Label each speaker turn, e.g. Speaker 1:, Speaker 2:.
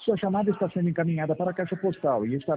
Speaker 1: Sua chamada está sendo encaminhada para a caixa postal e estará